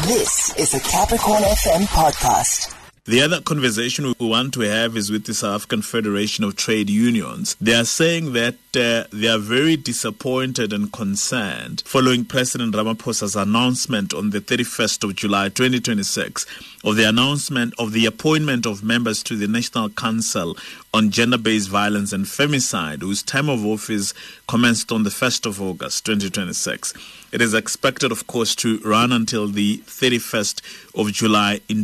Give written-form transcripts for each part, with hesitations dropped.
This is a Capricorn FM podcast. The other conversation we want to have is with the South African Federation of Trade Unions. They are saying that they are very disappointed and concerned following President Ramaphosa's announcement on the 31st of July 2026 of the announcement of the appointment of members to the National Council on Gender-Based Violence and Femicide, whose term of office commenced on the 1st of August 2026. It is expected, of course, to run until the 31st of July in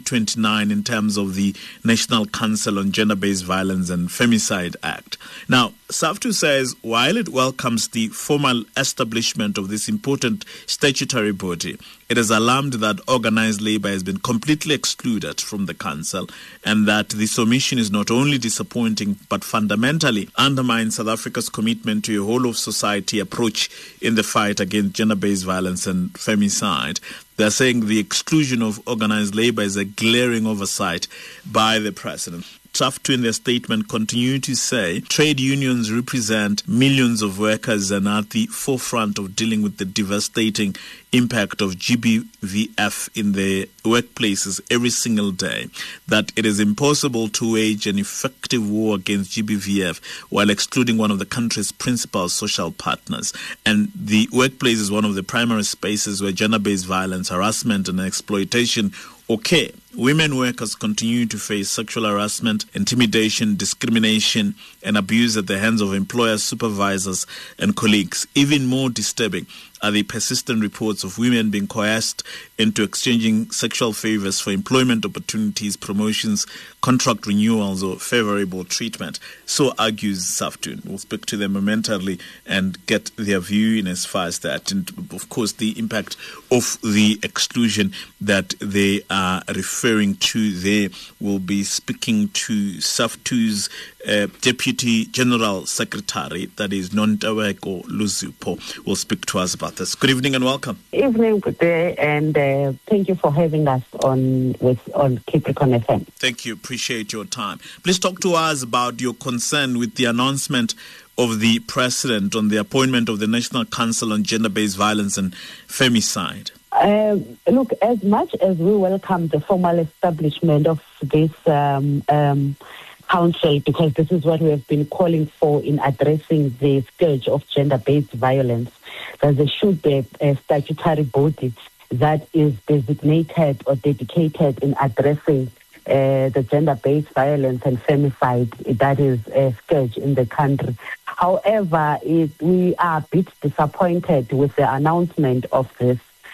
2029 in terms of the National Council on Gender-Based Violence and Femicide Act. Now, SAFTU says while it welcomes the formal establishment of this important statutory body, it is alarmed that organized labor has been completely excluded from the council and that this omission is not only disappointing but fundamentally undermines South Africa's commitment to a whole-of-society approach in the fight against gender-based violence and femicide. They're saying the exclusion of organized labor is a glaring oversight by the president. SAFTU in their statement continue to say trade unions represent millions of workers and are at the forefront of dealing with the devastating impact of GBVF in their workplaces every single day, that it is impossible to wage an effective war against GBVF while excluding one of the country's principal social partners. And the workplace is one of the primary spaces where gender-based violence, harassment and exploitation occur. Women workers continue to face sexual harassment, intimidation, discrimination, and abuse at the hands of employers, supervisors, and colleagues. Even more disturbing are the persistent reports of women being coerced into exchanging sexual favors for employment opportunities, promotions, contract renewals, or favorable treatment. So argues SAFTU. We'll speak to them momentarily and get their view in as far as that. And, of course, the impact of the exclusion that they are referring to there. We'll be speaking to SAFTU's Deputy General Secretary, that is Nontobeko Lusipho, will speak to us about this. Good evening and welcome. Evening, good day, and thank you for having us on Capricorn FM. Thank you. Appreciate your time. Please talk to us about your concern with the announcement of the President on the appointment of the National Council on Gender-Based Violence and Femicide. Look, as much as we welcome the formal establishment of this council, because this is what we have been calling for in addressing the scourge of gender-based violence, that there should be a statutory body that is designated or dedicated in addressing the gender-based violence and femicide that is a scourge in the country. However, we are a bit disappointed with the announcement of this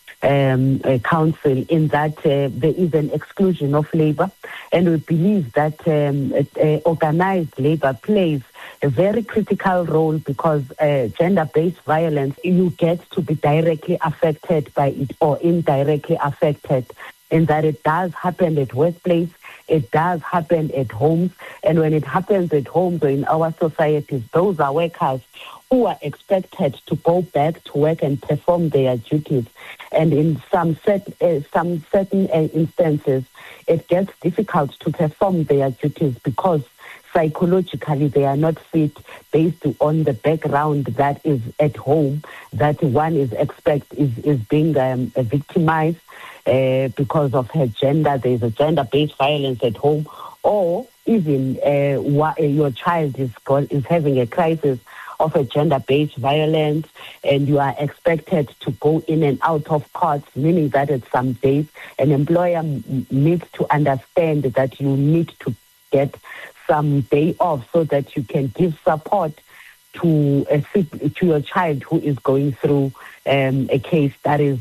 council in that there is an exclusion of labor, and we believe that organized labor plays a very critical role because gender-based violence, you get to be directly affected by it or indirectly affected, in that it does happen at workplace, it does happen at homes, and when it happens at homes or in our societies, those are workers who are expected to go back to work and perform their duties. And in some certain instances, it gets difficult to perform their duties because psychologically they are not fit based on the background that is at home, that one is being victimized because of her gender. There is a gender-based violence at home, or even your child is having a crisis of a gender-based violence, and you are expected to go in and out of courts, meaning that at some days an employer needs to understand that you need to get some day off so that you can give support to your child who is going through a case that is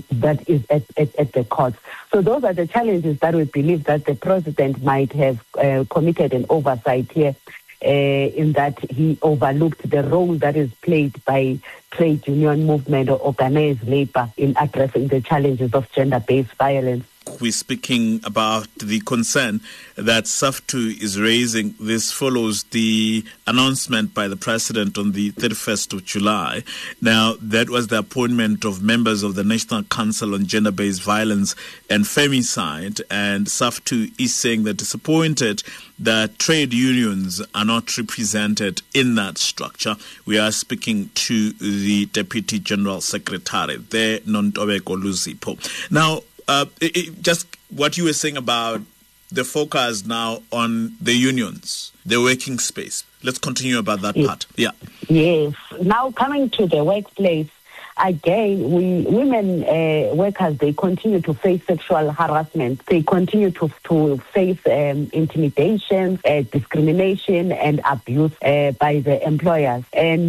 at the courts. So those are the challenges that we believe that the president might have committed an oversight here, in that he overlooked the role that is played by trade union movement or organized labor in addressing the challenges of gender-based violence. We're speaking about the concern that SAFTU is raising. This follows the announcement by the President on the 31st of July. Now, that was the appointment of members of the National Council on Gender-Based Violence and Femicide, and SAFTU is saying they're disappointed that trade unions are not represented in that structure. We are speaking to the Deputy General Secretary there, Nontobeko Lusipho. Now, just what you were saying about the focus now on the unions, the working space. Let's continue about that part. Yeah. Yes. Now coming to the workplace, again, women workers, they continue to face sexual harassment. They continue to face intimidation, discrimination, and abuse by the employers. And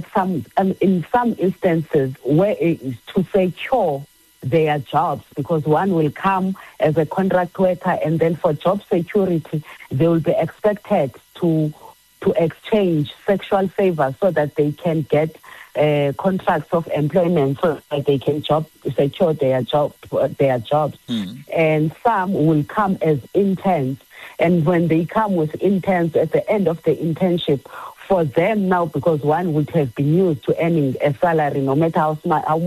in some instances, where it is to secure their jobs, because one will come as a contract worker, and then for job security, they will be expected to exchange sexual favors so that they can get contracts of employment, so that they can secure their jobs. And some will come as interns, and when they come with interns at the end of the internship, for them now, because one would have been used to earning a salary, no matter how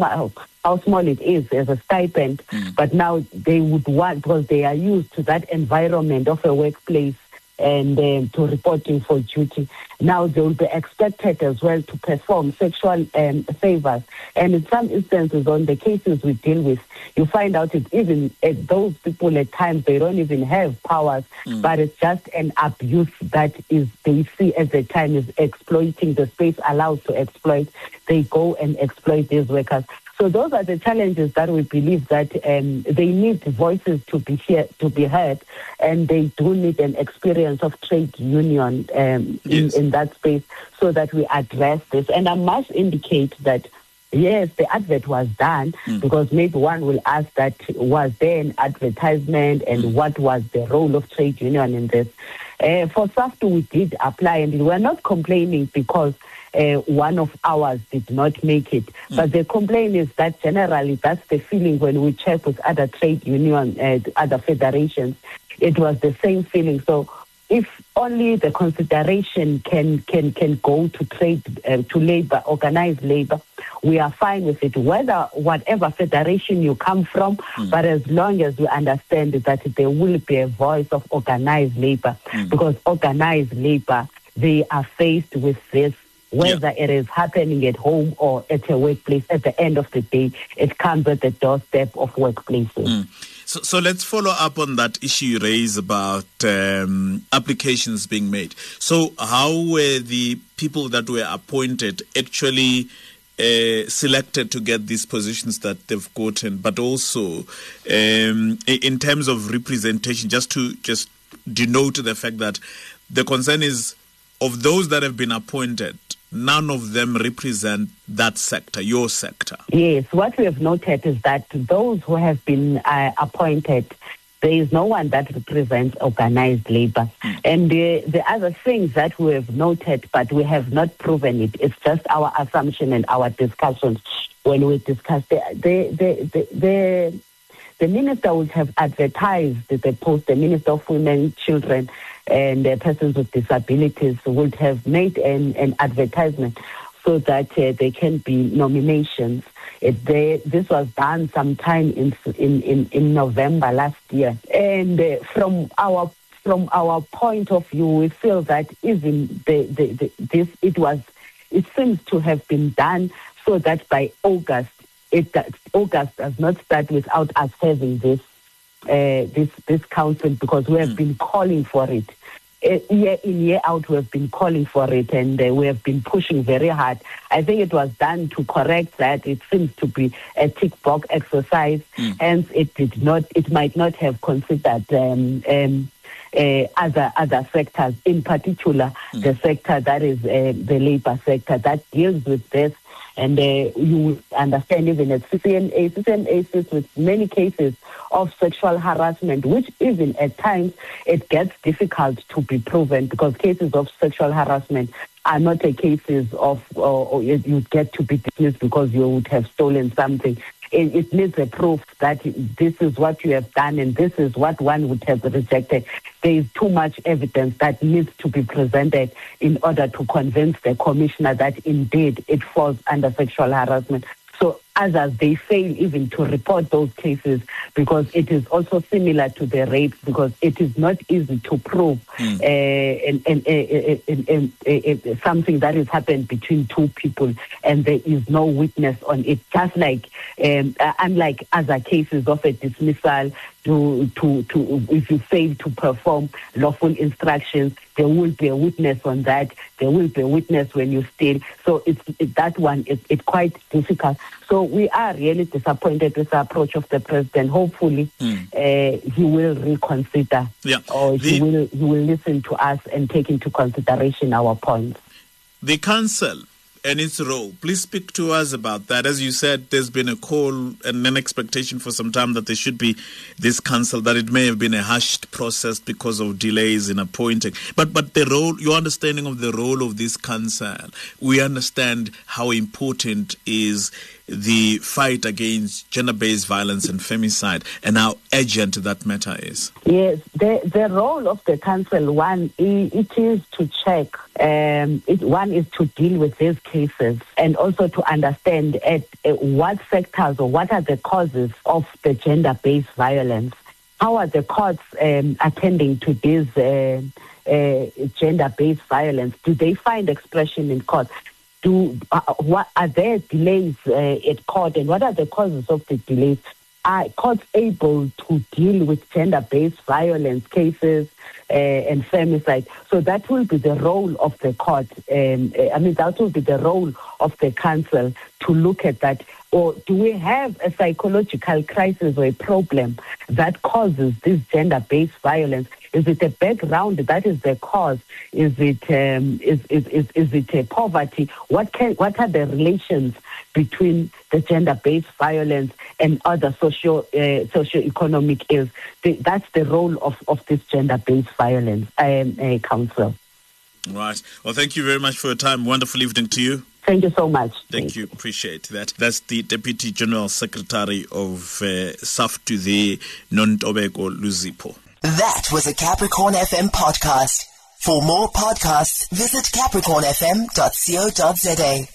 small it is, as a stipend, but now they would want, because they are used to that environment of a workplace and to reporting for duty. Now they will be expected as well to perform sexual favors. And in some instances, on the cases we deal with, you find out that even those people at times, they don't even have powers, but it's just an abuse that is, they see at the time is exploiting the space allowed to exploit. They go and exploit these workers. So those are the challenges that we believe that they need voices to be heard, and they do need an experience of trade union in that space, so that we address this. And I must indicate that, yes, the advert was done, because maybe one will ask that, was there an advertisement, and what was the role of trade union in this? For SAFTU, we did apply, and we're not complaining because one of ours did not make it. But the complaint is that generally that's the feeling when we check with other trade union, other federations. It was the same feeling. So if only the consideration can go to trade, to labor, organized labor, we are fine with it, whatever federation you come from, but as long as we understand that there will be a voice of organized labor, because organized labor, they are faced with this, whether it is happening at home or at a workplace. At the end of the day, it comes at the doorstep of workplaces. So let's follow up on that issue you raised about applications being made. So how were the people that were appointed actually selected to get these positions that they've gotten, but also in terms of representation, just to denote the fact that the concern is, of those that have been appointed, none of them represent that sector, your sector. Yes, what we have noted is that those who have been appointed, there is no one that represents organized labor. And the other things that we have noted, but we have not proven it, it's just our assumption and our discussions when we discuss the minister would have advertised the post. The Minister of Women, Children and Persons with Disabilities would have made an advertisement so that there can be nominations. This was done sometime in November last year. And from our point of view, we feel that even it seems to have been done so that by August does not start without us having this council, because we have been calling for it. Year in, year out, we have been calling for it, and we have been pushing very hard. I think it was done to correct that. It seems to be a tick box exercise, hence it might not have considered other sectors, in particular the sector that is the labor sector that deals with this. And you understand, even at CCMA sits with many cases of sexual harassment, which even at times it gets difficult to be proven, because cases of sexual harassment are not cases of you get to be dismissed because you would have stolen something. It needs a proof that this is what you have done and this is what one would have rejected. There is too much evidence that needs to be presented in order to convince the commissioner that indeed it falls under sexual harassment. So others, they fail even to report those cases because it is also similar to the rape, because it is not easy to prove something that has happened between two people and there is no witness on it. Just like unlike other cases of a dismissal, if you fail to perform lawful instructions, there will be a witness on that. There will be a witness when you steal. So that one is quite difficult. So we are really disappointed with the approach of the president. Hopefully, he will reconsider, or he will listen to us and take into consideration our points. The council and its role. Please speak to us about that. As you said, there's been a call and an expectation for some time that there should be this council, that it may have been a hushed process because of delays in appointing. But the role, your understanding of the role of this council, we understand how important is the fight against gender-based violence and femicide, and how urgent that matter is. Yes, the role of the council, it is to check, one is to deal with these cases, and also to understand at what sectors or what are the causes of the gender-based violence. How are the courts attending to this gender-based violence? Do they find expression in court? What are there delays at court, and what are the causes of the delays? Are courts able to deal with gender-based violence cases and femicide? So that will be the role of the court. That will be the role of the council to look at that. Or do we have a psychological crisis or a problem that causes this gender-based violence? Is it a background that is the cause? Is it poverty? What are the relations between the gender-based violence and other socio-economic ills? That's the role of this gender-based violence council. Right. Well, thank you very much for your time. Wonderful evening to you. Thank you so much. Thank you. Appreciate that. That's the Deputy General Secretary of SAFTU, the Nontobeko Luzipo. That was a Capricorn FM podcast. For more podcasts, visit capricornfm.co.za.